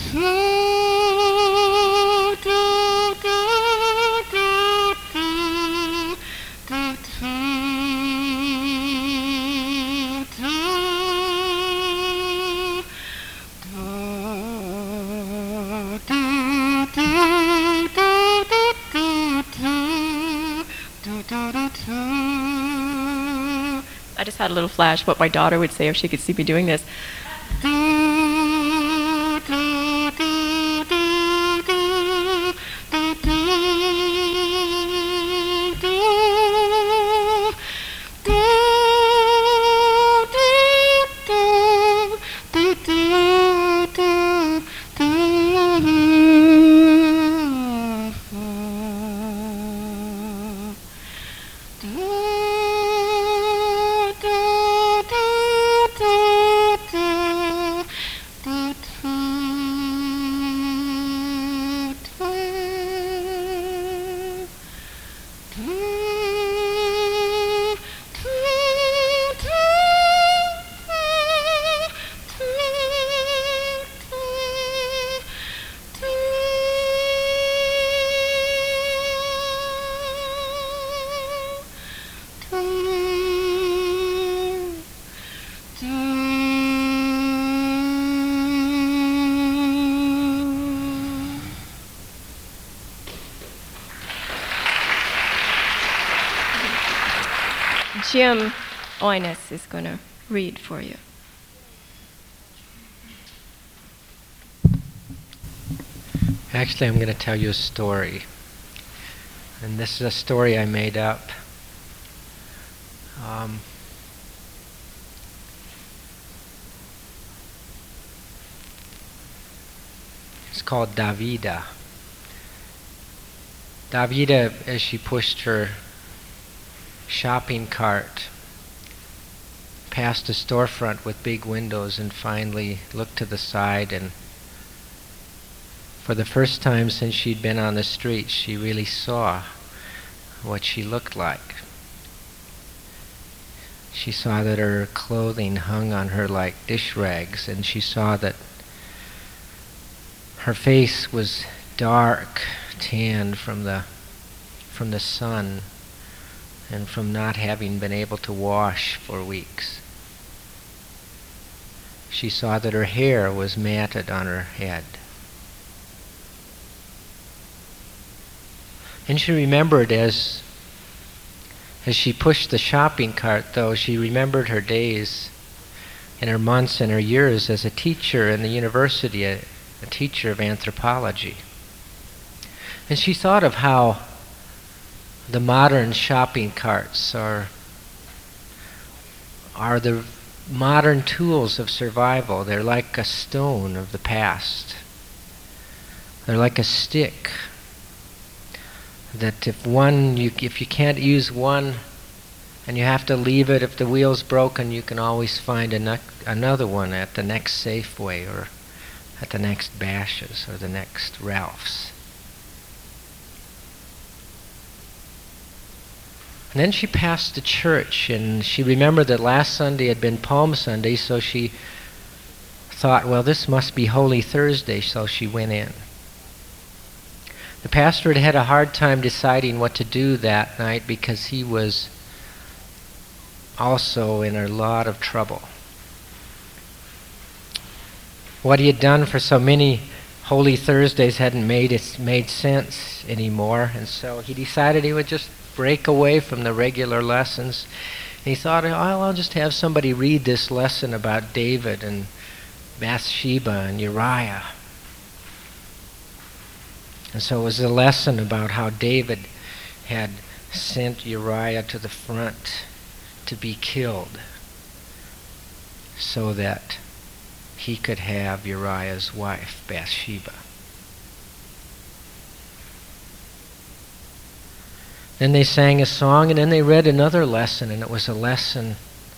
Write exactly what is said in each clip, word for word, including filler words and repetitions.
I just had a little flash what my daughter would say if she could see me doing this. Jim Oines is going to read for you. Actually, I'm going to tell you a story. And this is a story I made up. Um, it's called Davida. Davida, as she pushed her shopping cart past a storefront with big windows and finally looked to the side, and for the first time since she'd been on the street, she really saw what she looked like. She saw that her clothing hung on her like dish rags, and she saw that her face was dark, tanned from the from the sun and from not having been able to wash for weeks. She saw that her hair was matted on her head. And she remembered as as she pushed the shopping cart, though, she remembered her days and her months and her years as a teacher in the university, a, a teacher of anthropology. And she thought of how the modern shopping carts are are the modern tools of survival. They're like a stone of the past. They're like a stick that if one you if you can't use one and you have to leave it, if the wheel's broken, you can always find an, another one at the next Safeway or at the next Bash's or the next Ralph's. And then she passed the church, and she remembered that last Sunday had been Palm Sunday, so she thought, well, this must be Holy Thursday, so she went in. The pastor had had a hard time deciding what to do that night because he was also in a lot of trouble. What he had done for so many Holy Thursdays hadn't made it made sense anymore, and so he decided he would just break away from the regular lessons. And he thought, oh, I'll just have somebody read this lesson about David and Bathsheba and Uriah. And so it was a lesson about how David had sent Uriah to the front to be killed so that he could have Uriah's wife, Bathsheba. Then they sang a song, and then they read another lesson, and it was a lesson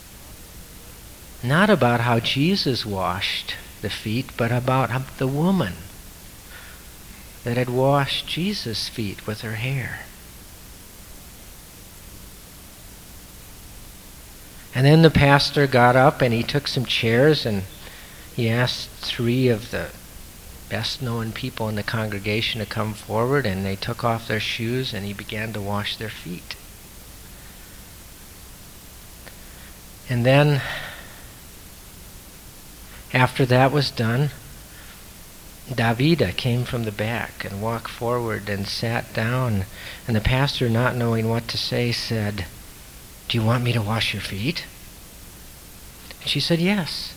not about how Jesus washed the feet, but about the woman that had washed Jesus' feet with her hair. And then the pastor got up and he took some chairs and he asked three of the best known people in the congregation to come forward, and they took off their shoes and he began to wash their feet. And then, after that was done, Davida came from the back and walked forward and sat down, and the pastor, not knowing what to say, said, "Do you want me to wash your feet?" And she said, "Yes."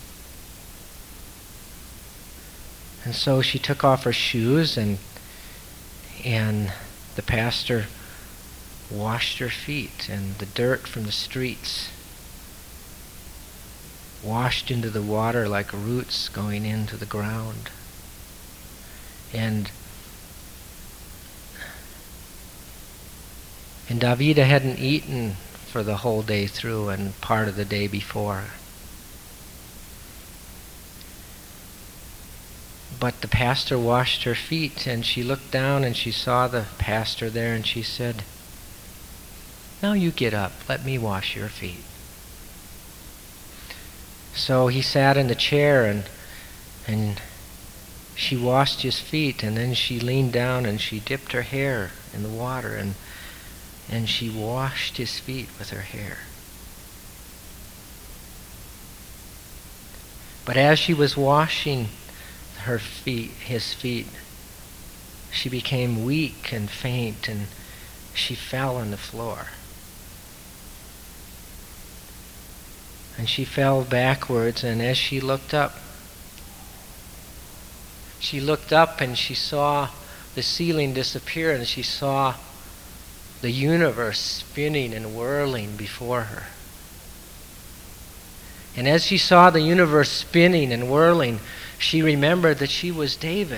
And so she took off her shoes, and and the pastor washed her feet, and the dirt from the streets washed into the water like roots going into the ground. And and Davida hadn't eaten for the whole day through and part of the day before. But the pastor washed her feet, and she looked down and she saw the pastor there, and she said, "Now you get up, let me wash your feet." So he sat in the chair, and and she washed his feet, and then she leaned down and she dipped her hair in the water, and and she washed his feet with her hair. But as she was washing her feet, his feet, she became weak and faint, and she fell on the floor. And she fell backwards, and as she looked up, she looked up and she saw the ceiling disappear, and she saw the universe spinning and whirling before her. And as she saw the universe spinning and whirling, she remembered that she was David.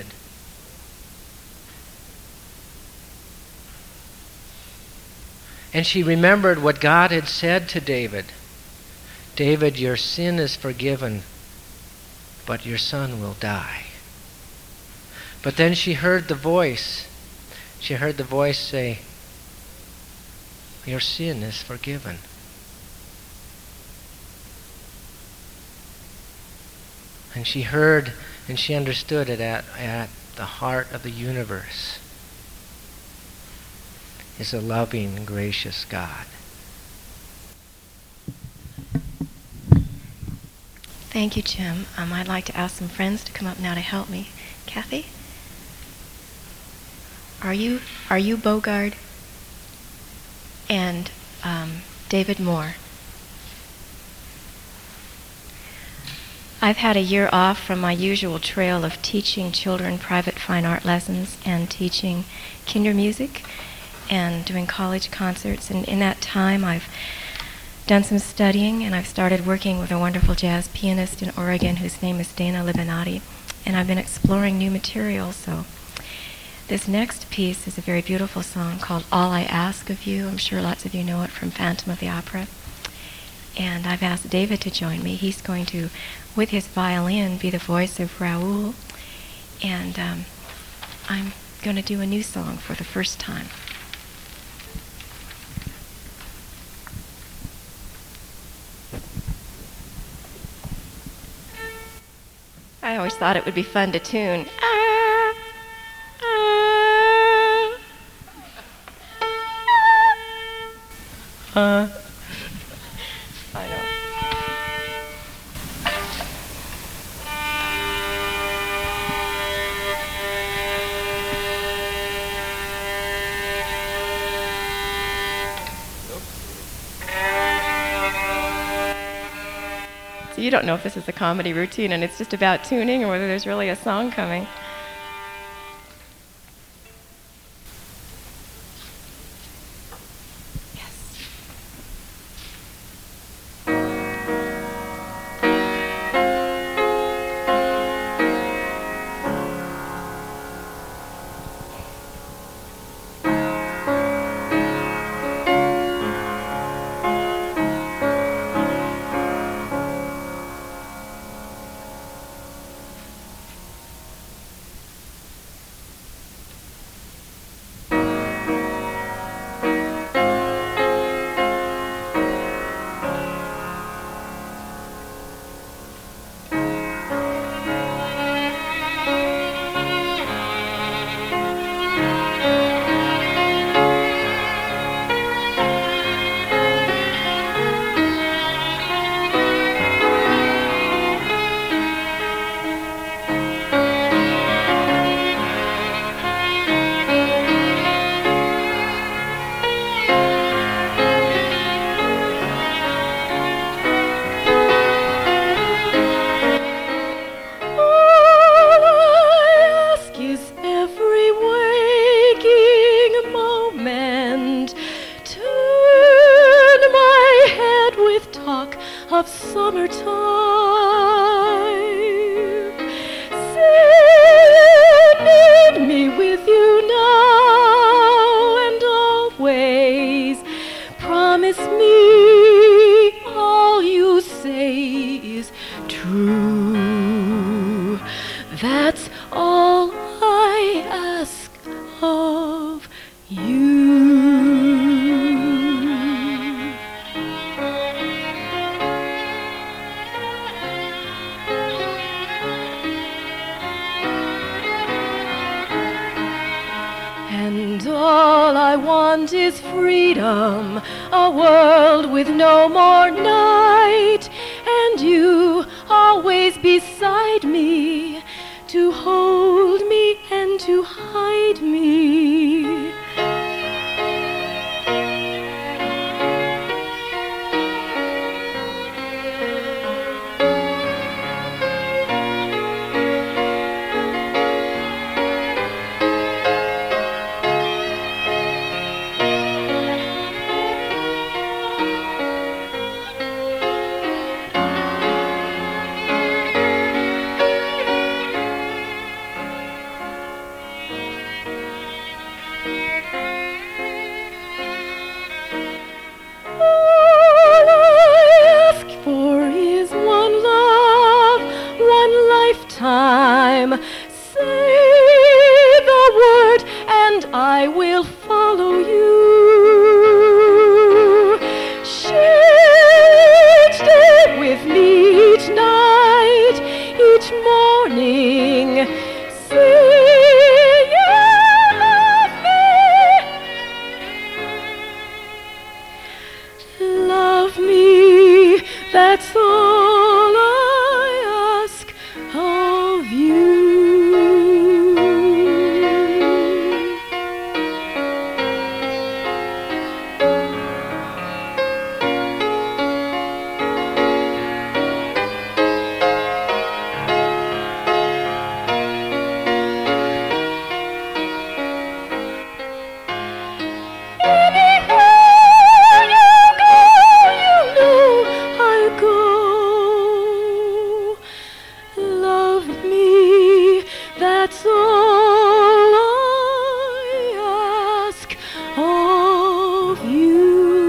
And she remembered what God had said to David. "David, your sin is forgiven, but your son will die." But then she heard the voice. She heard the voice say, "Your sin is forgiven." And she heard and she understood it at, at the heart of the universe is a loving and gracious God. Thank you, Jim. Um, I'd like to ask some friends to come up now to help me. Kathy? Are you are you Bogard? And um, David Moore. I've had a year off from my usual trail of teaching children private fine art lessons and teaching kinder music and doing college concerts. And in that time, I've done some studying, and I've started working with a wonderful jazz pianist in Oregon whose name is Dana Libinati. And I've been exploring new material. So this next piece is a very beautiful song called All I Ask of You. I'm sure lots of you know it from Phantom of the Opera. And I've asked David to join me. He's going to, with his violin, be the voice of Raoul. And um, I'm going to do a new song for the first time. I always thought it would be fun to tune. Ah, ah, uh. I know. So you don't know if this is a comedy routine and it's just about tuning or whether there's really a song coming. that's all I ask of you. And all I want is freedom, a world with no more night, and you always beside me, to hold me and to hide me. Time. Say the word and I will follow you. Share each day with me, each night, each morning. Say you love me. Love me, that's all I ask of you. Anywhere you go, you know I'll go. Love me, that's all I ask of you.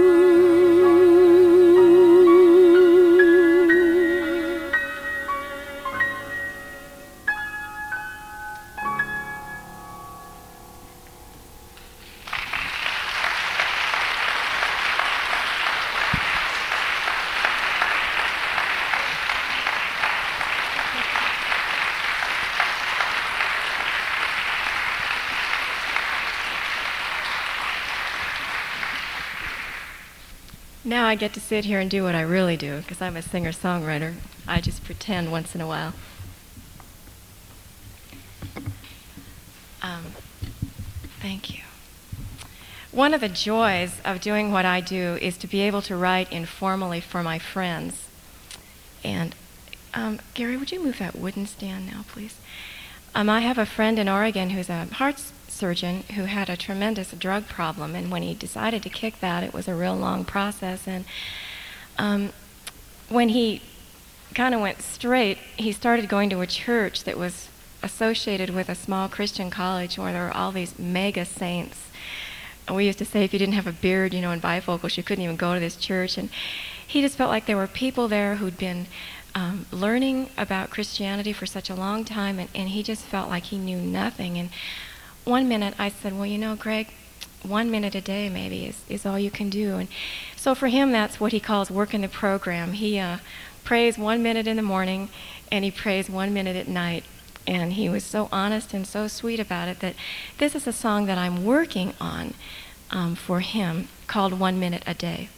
Now I get to sit here and do what I really do, because I'm a singer-songwriter. I just pretend once in a while. Um, thank you. One of the joys of doing what I do is to be able to write informally for my friends. And um, Gary, would you move that wooden stand now, please? Um, I have a friend in Oregon who's a heart surgeon who had a tremendous drug problem, and when he decided to kick that, it was a real long process. And um, when he kind of went straight, he started going to a church that was associated with a small Christian college where there were all these mega saints. And we used to say if you didn't have a beard, you know, in bifocals, you couldn't even go to this church. And he just felt like there were people there who'd been um, learning about Christianity for such a long time, and, and he just felt like he knew nothing. And one minute I said, well, you know, Greg, one minute a day maybe is, is all you can do. And so for him, that's what he calls working the program. He uh, prays one minute in the morning, and he prays one minute at night. And he was so honest and so sweet about it that this is a song that I'm working on um, for him called One Minute a Day.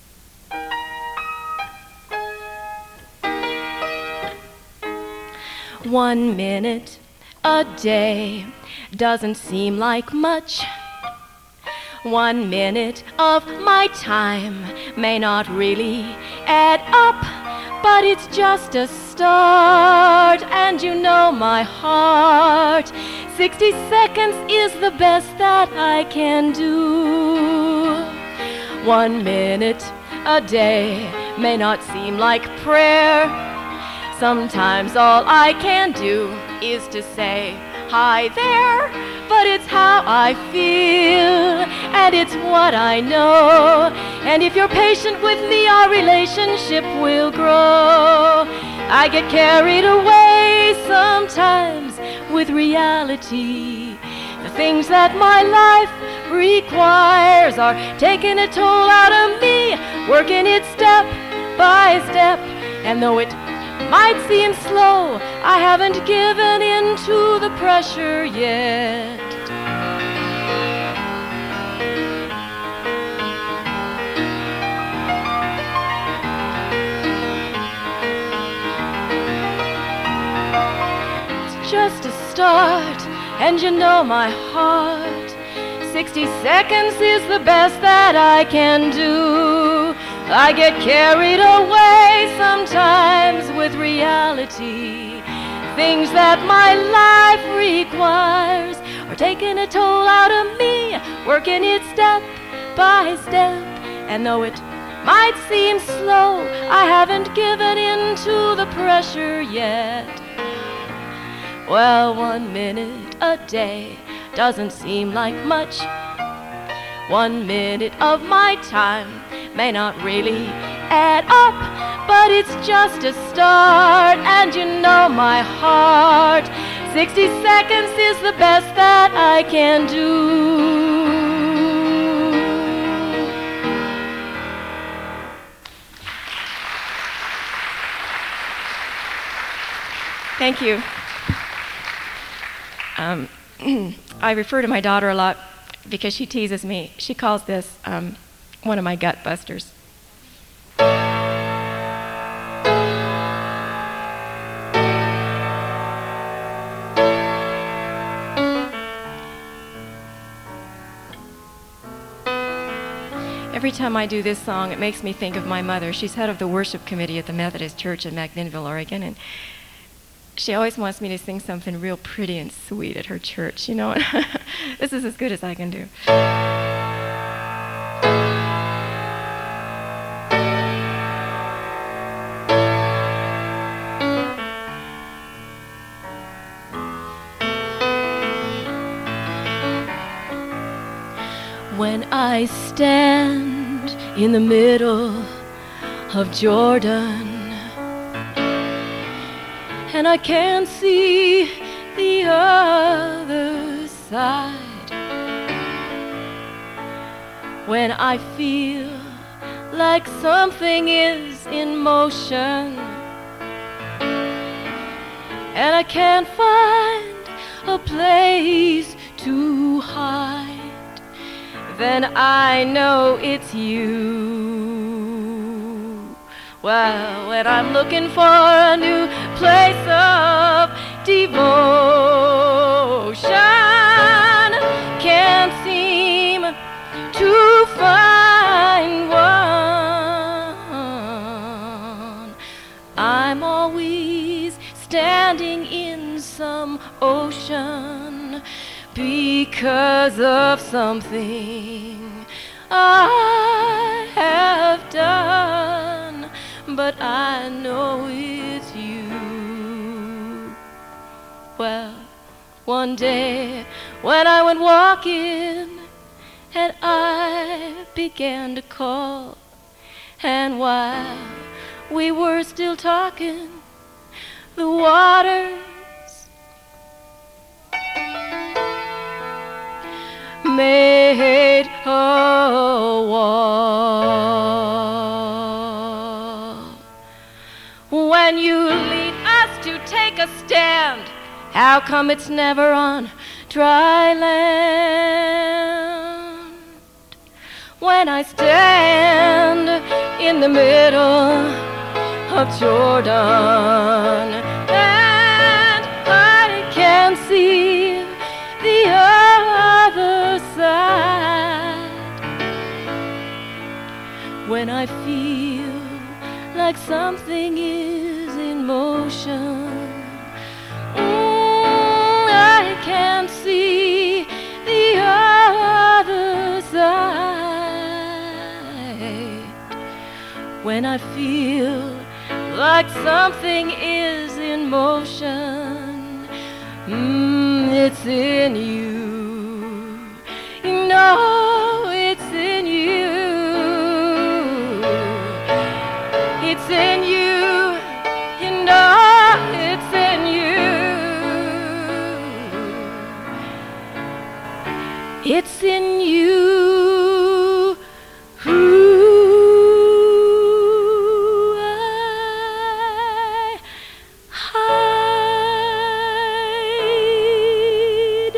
One minute a day doesn't seem like much. One minute of my time may not really add up, but it's just a start, and you know my heart. Sixty seconds is the best that I can do. One minute a day may not seem like prayer. Sometimes all I can do is to say, hi there, but it's how I feel, and it's what I know. And if you're patient with me, our relationship will grow. I get carried away sometimes with reality. The things that my life requires are taking a toll out of me, working it step by step. And though it might seem slow, I haven't given in to the pressure yet. It's just a start, and you know my heart. Sixty seconds is the best that I can do. I get carried away sometimes with reality. Things that my life requires are taking a toll out of me, working it step by step. And though it might seem slow, I haven't given in to the pressure yet. Well, one minute a day doesn't seem like much. One minute of my time may not really add up, but it's just a start, and you know my heart. Sixty seconds is the best that I can do. Thank you. Um, I refer to my daughter a lot because she teases me. She calls this um, one of my gut busters. Every time I do this song, it makes me think of my mother. She's head of the worship committee at the Methodist Church in McMinnville, Oregon, and she always wants me to sing something real pretty and sweet at her church, you know. This is as good as I can do. When I stand in the middle of Jordan and I can't see the other side, when I feel like something is in motion and I can't find a place to hide, then I know it's you. Well, when I'm looking for a new place of devotion, can't seem to find one, I'm always standing in some ocean because of something I have done, but I know it's you. Well, one day when I went walking and I began to call, and while we were still talking, the waters made a wall. When you lead us to take a stand, how come it's never on dry land? When I stand in the middle of Jordan and I can see the other side, when I feel like something is in motion, mm, I can see the other side. When I feel like something is in motion, mm, it's in you. You know it's in you. It's in you. You know it's in you. It's in you who I hide.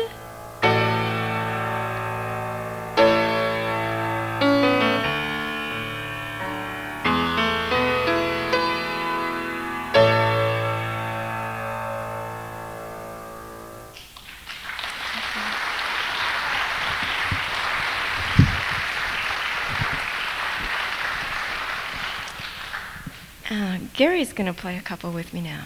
Uh, Gary's going to play a couple with me now.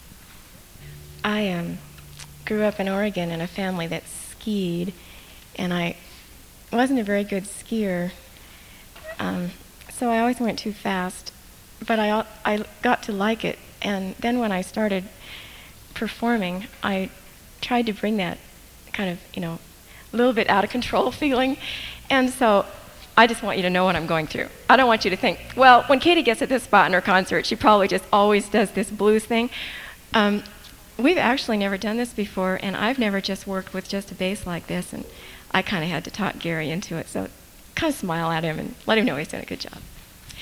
I um, grew up in Oregon in a family that skied, and I wasn't a very good skier, um, so I always went too fast, but I, al- I got to like it, and then when I started performing, I tried to bring that kind of, you know, a little bit out of control feeling, and so I just want you to know what I'm going through. I don't want you to think, well, when Katie gets at this spot in her concert, she probably just always does this blues thing. Um, we've actually never done this before, and I've never just worked with just a bass like this, and I kind of had to talk Gary into it, so kind of smile at him and let him know he's doing a good job.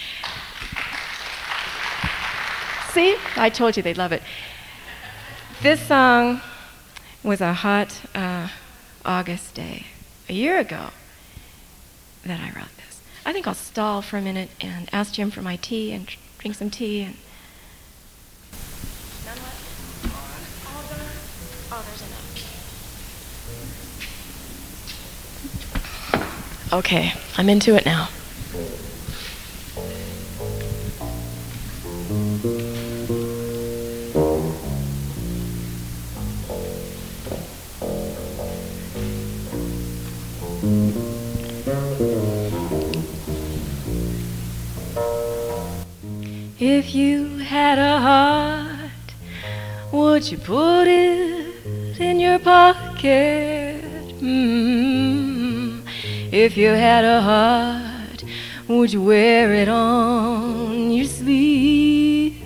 See? I told you they'd love it. This song was a hot uh, August day, a year ago, that I wrote this. I think I'll stall for a minute and ask Jim for my tea and tr- drink some tea and... None what? All of them? Oh, there's enough. Okay, I'm into it now. If you had a heart, would you put it in your pocket? Mm-hmm. If you had a heart, would you wear it on your sleeve?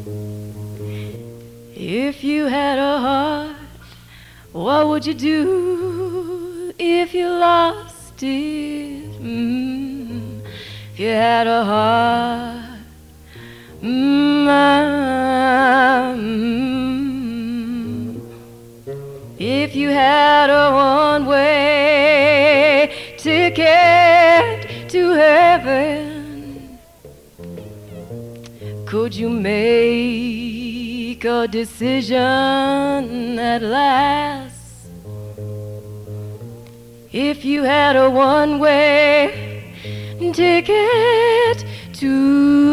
If you had a heart, what would you do if you lost it? Mm-hmm. If you had a heart, Mm-hmm. If you had a one-way ticket to heaven, could you make a decision at last? If you had a one-way ticket to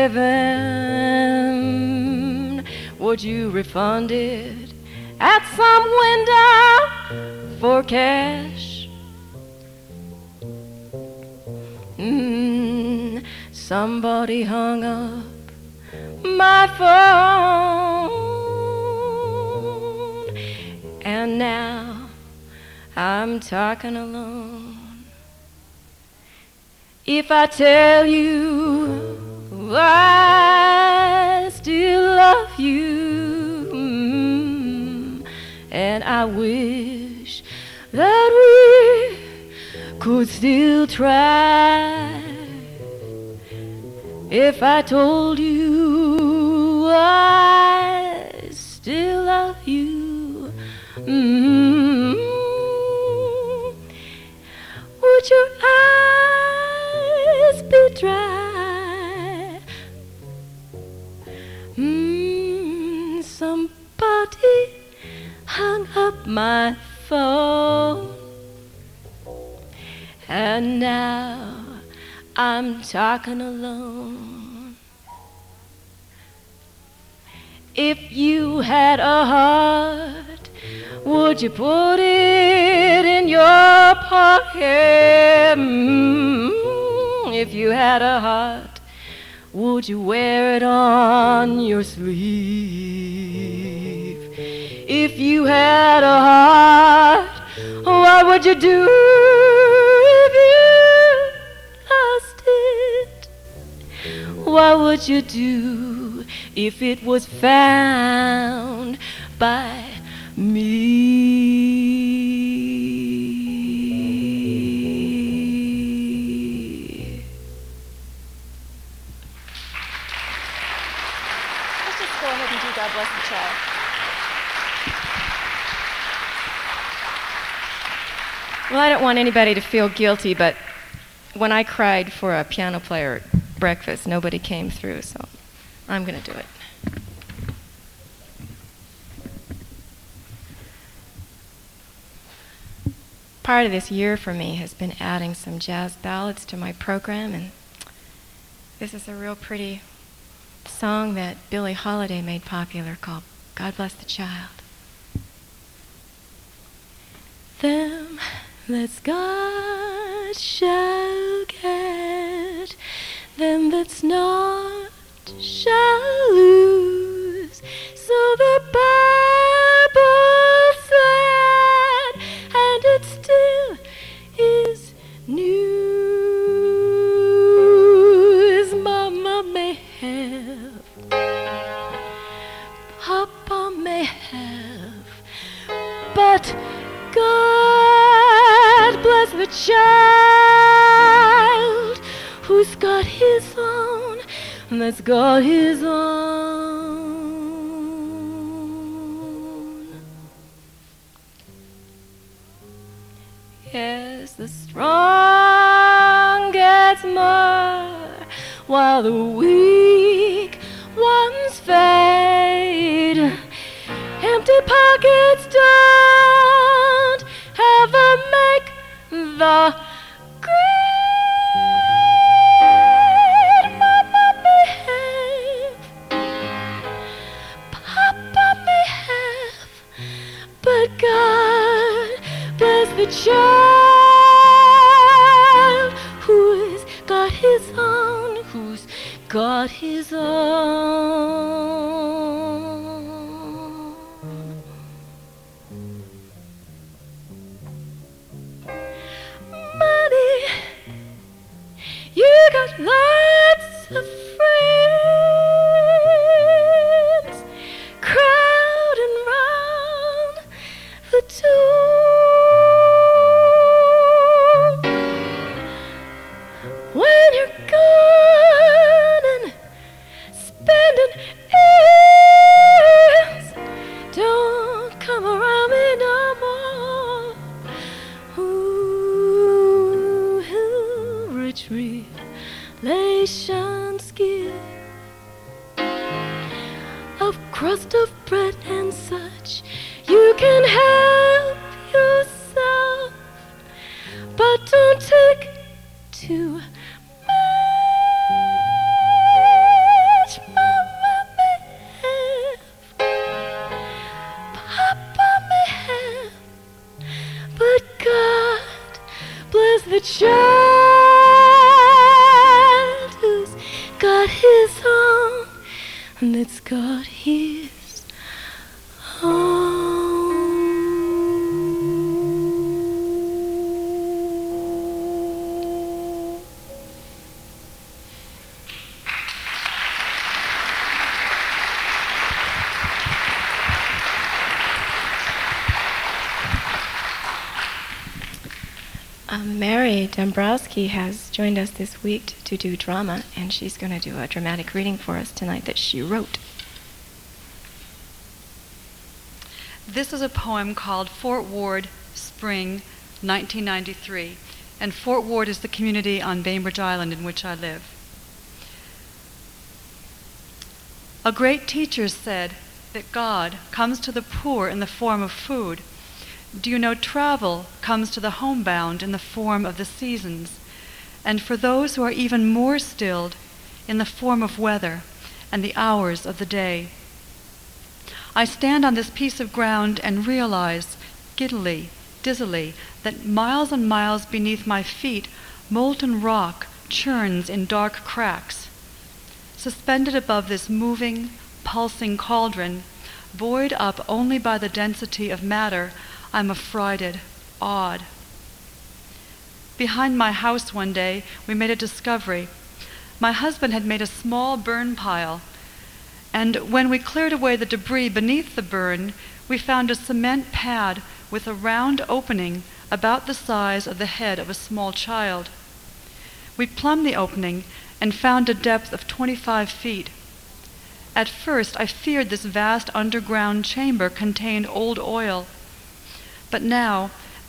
heaven, would you refund it at some window for cash? Mm, somebody hung up my phone, and now I'm talking alone. If I tell you I still love you, mm, and I wish that we could still try. If I told you I still love you, mm, would your eyes be dry? Mm, somebody hung up my phone, and now I'm talking alone. If you had a heart, would you put it in your pocket? Mm, if you had a heart, would you wear it on your sleeve? If you had a heart, what would you do if you lost it? What would you do if it was found by me? Well, I don't want anybody to feel guilty, but when I cried for a piano player at breakfast, nobody came through, so I'm going to do it. Part of this year for me has been adding some jazz ballads to my program, and this is a real pretty song that Billie Holiday made popular called God Bless the Child. Them that's God shall get, them that's not shall lose. So the Bible said, and it still is news. Mama may have, Papa may have, but God bless the child who's got his own, that's got his own. Yes, the strong gets more while the weak ones fade. Empty pockets don't ever make the great. Mama may have, Papa may have, but God bless the child who's got his own, who's got his own. Money, you got lots of friends crowding round the door. When you're gone and spending ends, don't come around me no more. Ooh, rich relations give of crust of bread and such. You can help yourself, but don't take too much. Mama may have, Papa may have, but God bless the child who's got his own, and that's got his own. Um, Mary Dombrowski has joined us this week to, to do drama, and she's going to do a dramatic reading for us tonight that she wrote. This is a poem called Fort Ward, Spring, nineteen ninety-three, and Fort Ward is the community on Bainbridge Island in which I live. A great teacher said that God comes to the poor in the form of food. Do you know travel comes to the homebound in the form of the seasons, and for those who are even more stilled, in the form of weather and the hours of the day. I stand on this piece of ground and realize, giddily, dizzily, that miles and miles beneath my feet, molten rock churns in dark cracks. Suspended above this moving, pulsing cauldron, buoyed up only by the density of matter, I'm affrighted, awed. Behind my house one day, we made a discovery. My husband had made a small burn pile, and when we cleared away the debris beneath the burn, we found a cement pad with a round opening about the size of the head of a small child. We plumbed the opening and found a depth of twenty-five feet. At first, I feared this vast underground chamber contained old oil. But now,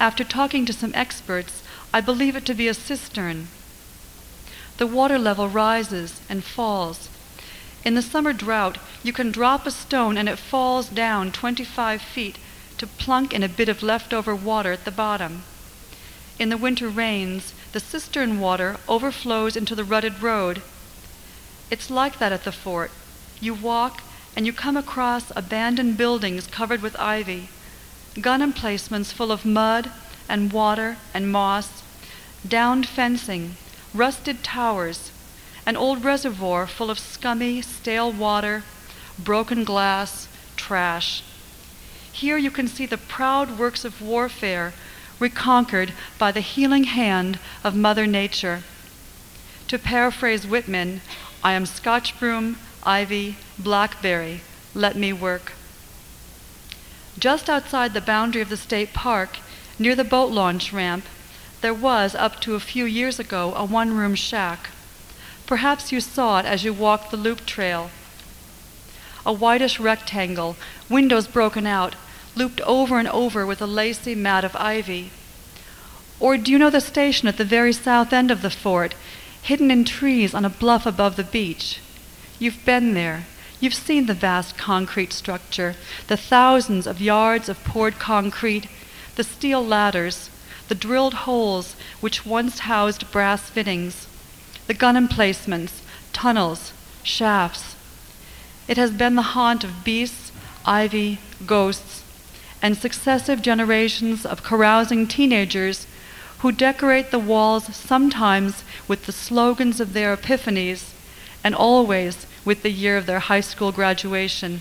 After talking to some experts, I believe it to be a cistern. The water level rises and falls. In the summer drought, you can drop a stone and it falls down twenty-five feet to plunk in a bit of leftover water at the bottom. In the winter rains, the cistern water overflows into the rutted road. It's like that at the fort. You walk and you come across abandoned buildings covered with ivy, gun emplacements full of mud and water and moss, downed fencing, rusted towers, an old reservoir full of scummy, stale water, broken glass, trash. Here you can see the proud works of warfare reconquered by the healing hand of Mother Nature. To paraphrase Whitman, I am Scotch broom, ivy, blackberry, let me work. Just outside the boundary of the state park, near the boat launch ramp, there was, up to a few years ago, a one-room shack. Perhaps you saw it as you walked the loop trail. A whitish rectangle, windows broken out, looped over and over with a lacy mat of ivy. Or do you know the station at the very south end of the fort, hidden in trees on a bluff above the beach? You've been there. You've seen the vast concrete structure, the thousands of yards of poured concrete, the steel ladders, the drilled holes which once housed brass fittings, the gun emplacements, tunnels, shafts. It has been the haunt of beasts, ivy, ghosts, and successive generations of carousing teenagers who decorate the walls sometimes with the slogans of their epiphanies and always with the year of their high school graduation.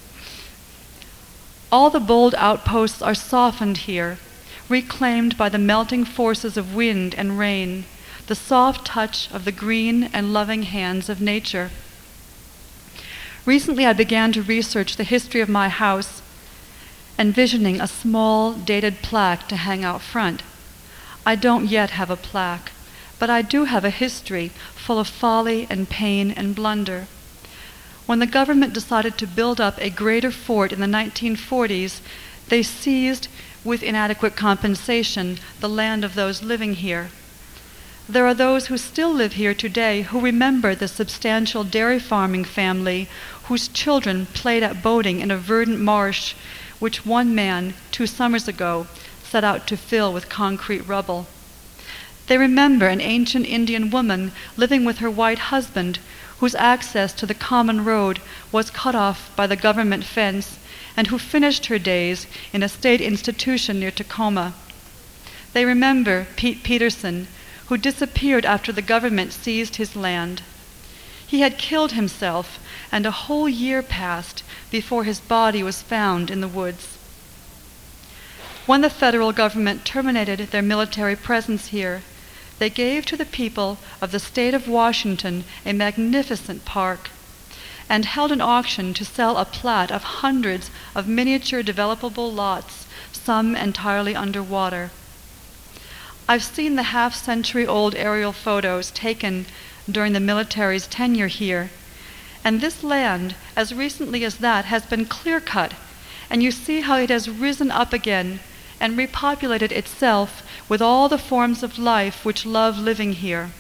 All the bold outposts are softened here, reclaimed by the melting forces of wind and rain, the soft touch of the green and loving hands of nature. Recently I began to research the history of my house, envisioning a small, dated plaque to hang out front. I don't yet have a plaque, but I do have a history full of folly and pain and blunder. When the government decided to build up a greater fort in the nineteen forties, they seized, with inadequate compensation, the land of those living here. There are those who still live here today who remember the substantial dairy farming family whose children played at boating in a verdant marsh which one man, two summers ago, set out to fill with concrete rubble. They remember an ancient Indian woman living with her white husband whose access to the common road was cut off by the government fence and who finished her days in a state institution near Tacoma. They remember Pete Peterson, who disappeared after the government seized his land. He had killed himself, and a whole year passed before his body was found in the woods. When the federal government terminated their military presence here, they gave to the people of the state of Washington a magnificent park and held an auction to sell a plat of hundreds of miniature developable lots, some entirely underwater. I've seen the half-century-old aerial photos taken during the military's tenure here, and this land, as recently as that, has been clear-cut, and you see how it has risen up again and repopulated itself with all the forms of life which love living here.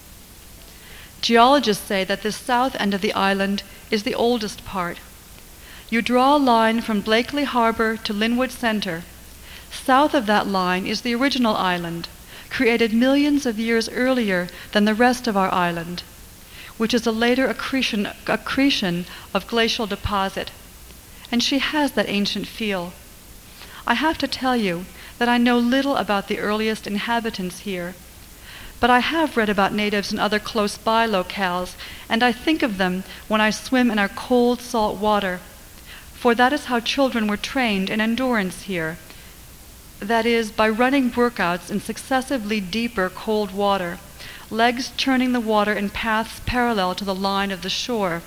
Geologists say that the south end of the island is the oldest part. You draw a line from Blakely Harbor to Linwood Center. South of that line is the original island, created millions of years earlier than the rest of our island, which is a later accretion, accretion of glacial deposit. And she has that ancient feel. I have to tell you that I know little about the earliest inhabitants here, but I have read about natives in other close-by locales, and I think of them when I swim in our cold, salt water, for that is how children were trained in endurance here. That is, by running workouts in successively deeper cold water, legs churning the water in paths parallel to the line of the shore.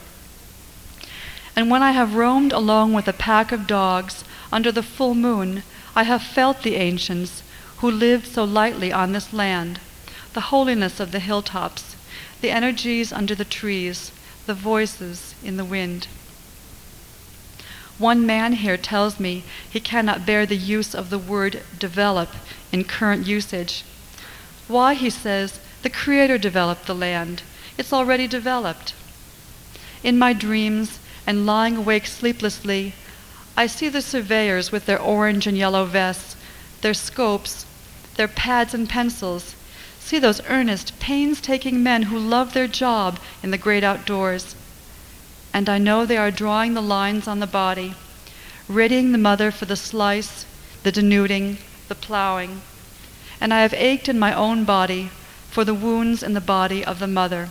And when I have roamed along with a pack of dogs under the full moon, I have felt the ancients who lived so lightly on this land, the holiness of the hilltops, the energies under the trees, the voices in the wind. One man here tells me he cannot bear the use of the word develop in current usage. Why, he says, the Creator developed the land. It's already developed. In my dreams, and lying awake sleeplessly, I see the surveyors with their orange and yellow vests, their scopes, their pads and pencils. See those earnest, painstaking men who love their job in the great outdoors. And I know they are drawing the lines on the body, readying the mother for the slice, the denuding, the plowing. And I have ached in my own body for the wounds in the body of the mother.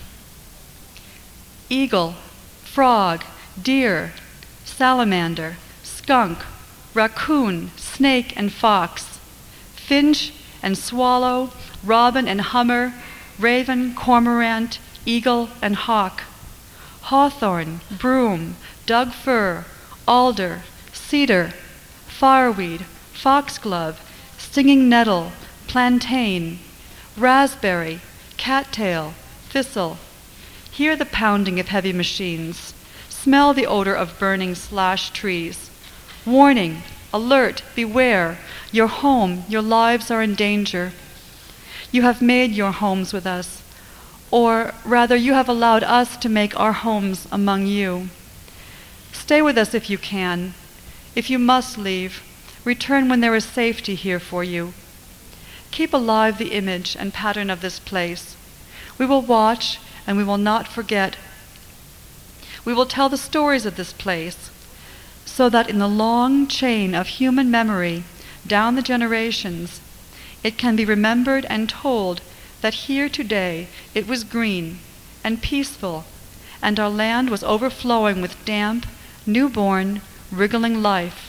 Eagle, frog, deer, salamander, skunk, raccoon, snake, and fox, finch and swallow, robin and hummer, raven, cormorant, eagle, and hawk, hawthorn, broom, Doug fir, alder, cedar, fireweed, foxglove, stinging nettle, plantain, raspberry, cattail, thistle. Hear the pounding of heavy machines. Smell the odor of burning slashed trees. Warning, alert, beware. Your home, your lives are in danger. You have made your homes with us, or rather you have allowed us to make our homes among you. Stay with us if you can. If you must leave, return when there is safety here for you. Keep alive the image and pattern of this place. We will watch and we will not forget. We will tell the stories of this place so that in the long chain of human memory down the generations, it can be remembered and told that here today it was green and peaceful, and our land was overflowing with damp, newborn, wriggling life.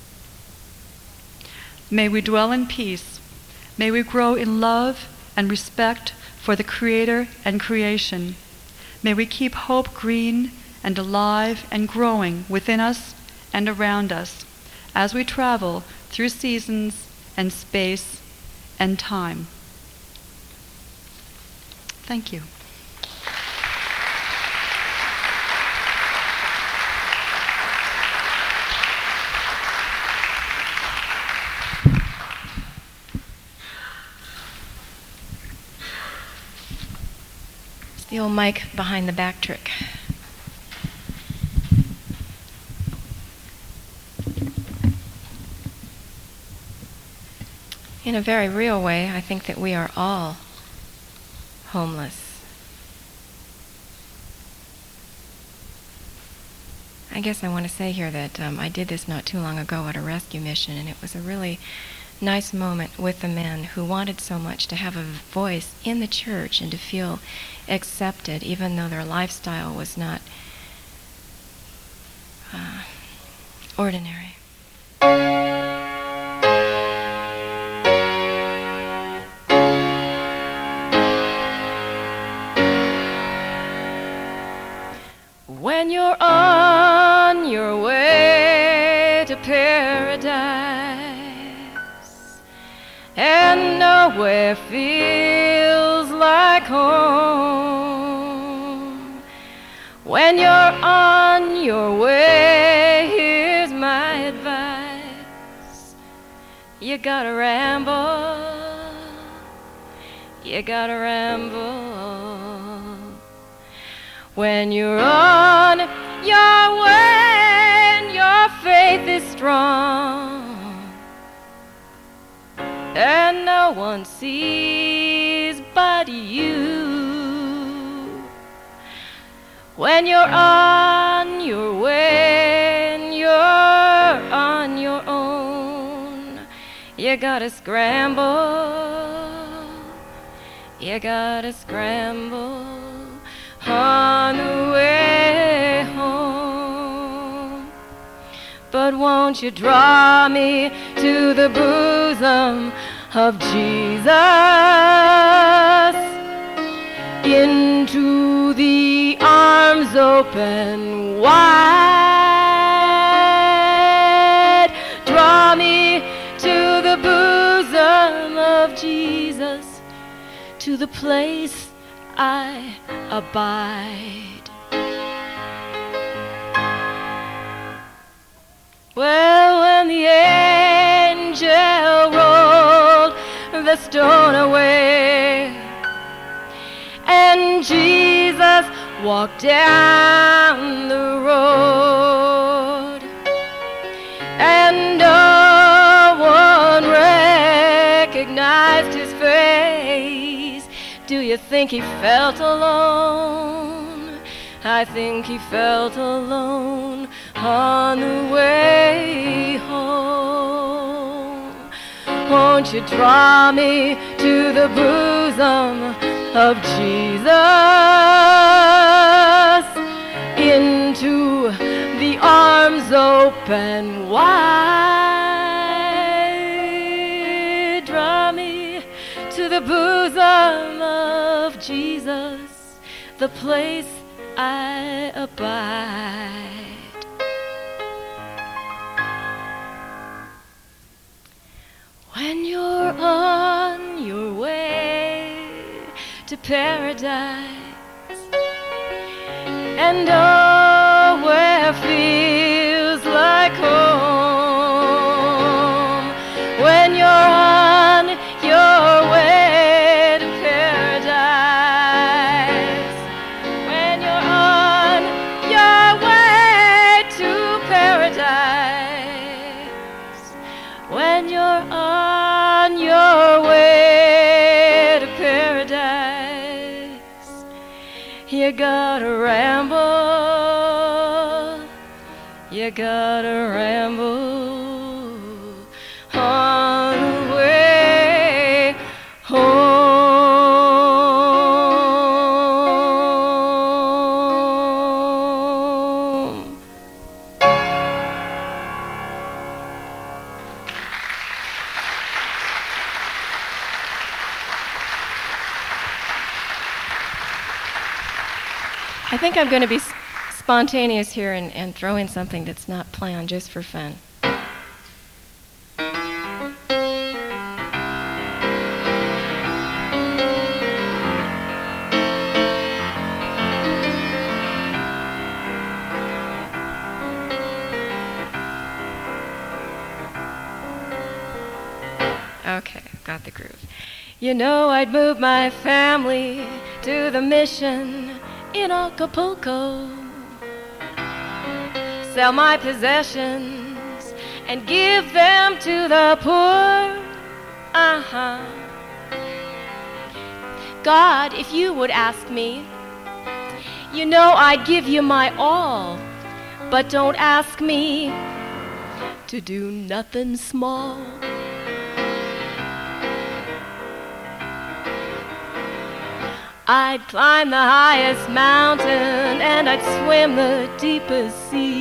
May we dwell in peace. May we grow in love and respect for the Creator and creation. May we keep hope green and alive and growing within us and around us as we travel through seasons and space and time. Thank you. It's the old mic behind the back trick. In a very real way, I think that we are all homeless. I guess I want to say here that um, I did this not too long ago at a rescue mission, and it was a really nice moment with the men who wanted so much to have a voice in the church and to feel accepted, even though their lifestyle was not uh, ordinary. When you're on your way to paradise and nowhere feels like home, when you're on your way, here's my advice: you gotta ramble, you gotta ramble. When you're on your way and your faith is strong and no one sees but you. When you're on your way and you're on your own, you gotta scramble, you gotta scramble on the way home. But won't you draw me to the bosom of Jesus, into the arms open wide. Draw me to the bosom of Jesus, to the place I abide. Well, when the angel rolled the stone away, and Jesus walked down the road, and no one recognized his face, do you think he felt alone? I think he felt alone on the way home. Won't you draw me to the bosom of Jesus, into the arms open wide? Draw me to the bosom of Jesus, the place I abide. When you're on your way to paradise, and oh, where feels like home, when you're on your way to paradise, when you're on your way to paradise, when you're on your way to paradise, you gotta ramble, you gotta ramble on the way home. I think I'm going to be s- spontaneous here and, and throw in something that's not planned, just for fun. Okay, got the groove. You know, I'd move my family to the mission in Acapulco, sell my possessions and give them to the poor. Uh-huh. God, if you would ask me, you know I'd give you my all, but don't ask me to do nothing small. I'd climb the highest mountain and I'd swim the deepest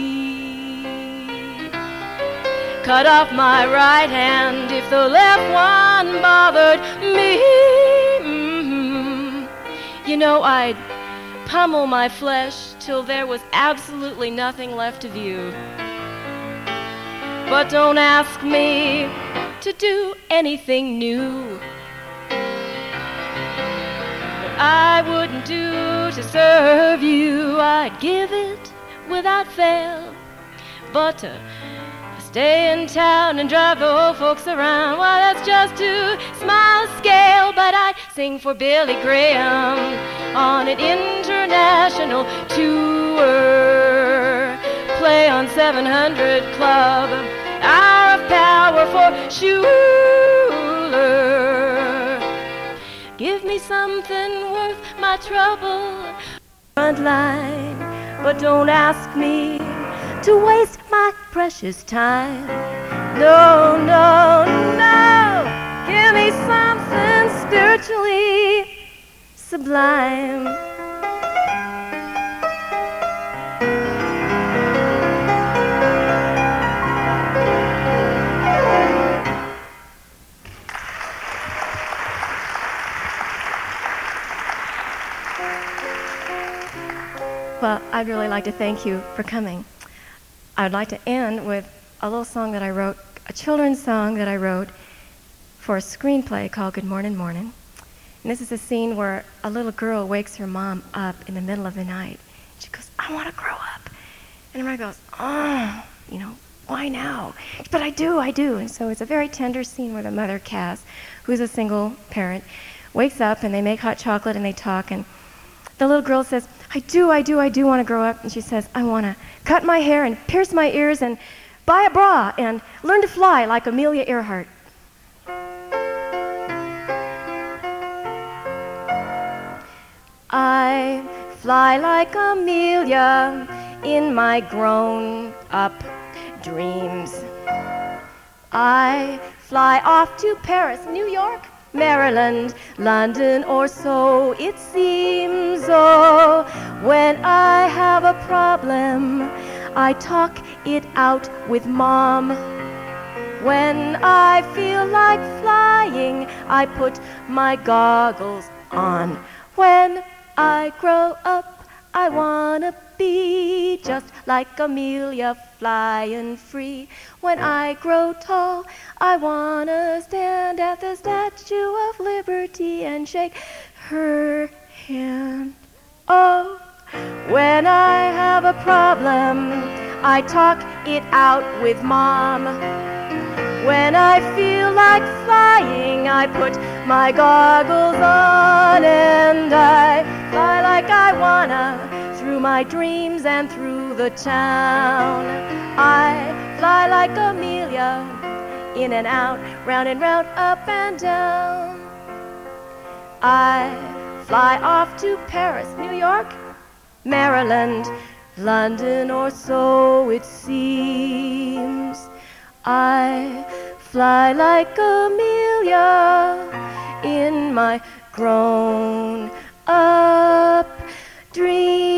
sea. Cut off my right hand if the left one bothered me. Mm-hmm. You know, I'd pummel my flesh till there was absolutely nothing left of you. But don't ask me to do anything new I wouldn't do to serve you. I'd give it without fail. But to stay in town and drive the old folks around, well, that's just too small scale. But I'd sing for Billy Graham on an international tour, play on seven hundred Club, Hour of Power for Schuler. Give me something worth my trouble, front line, but don't ask me to waste my precious time. No, no, no, give me something spiritually sublime. Well, I'd really like to thank you for coming. I'd like to end with a little song that I wrote, a children's song that I wrote for a screenplay called Good Morning Morning. And this is a scene where a little girl wakes her mom up in the middle of the night. She goes, I want to grow up. And her mom goes, oh, you know, why now? But I do, I do. And so it's a very tender scene where the mother, Cass, who's a single parent, wakes up and they make hot chocolate and they talk. And the little girl says, I do, I do, I do want to grow up. And she says, I want to cut my hair and pierce my ears and buy a bra and learn to fly like Amelia Earhart. I fly like Amelia in my grown-up dreams. I fly off to Paris, New York, Maryland, London, or so it seems. Oh, when I have a problem, I talk it out with Mom. When I feel like flying, I put my goggles on. When I grow up, I wanna be just like Amelia, flying free. When I grow tall, I wanna stand at the Statue of Liberty and shake her hand. Oh, when I have a problem, I talk it out with Mom. When I feel like flying, I put my goggles on and I fly like I wanna through my dreams and through the town. I fly like Amelia, in and out, round and round, up and down. I fly off to Paris, New York, Maryland, London, or so it seems. I fly like Amelia in my grown-up dreams.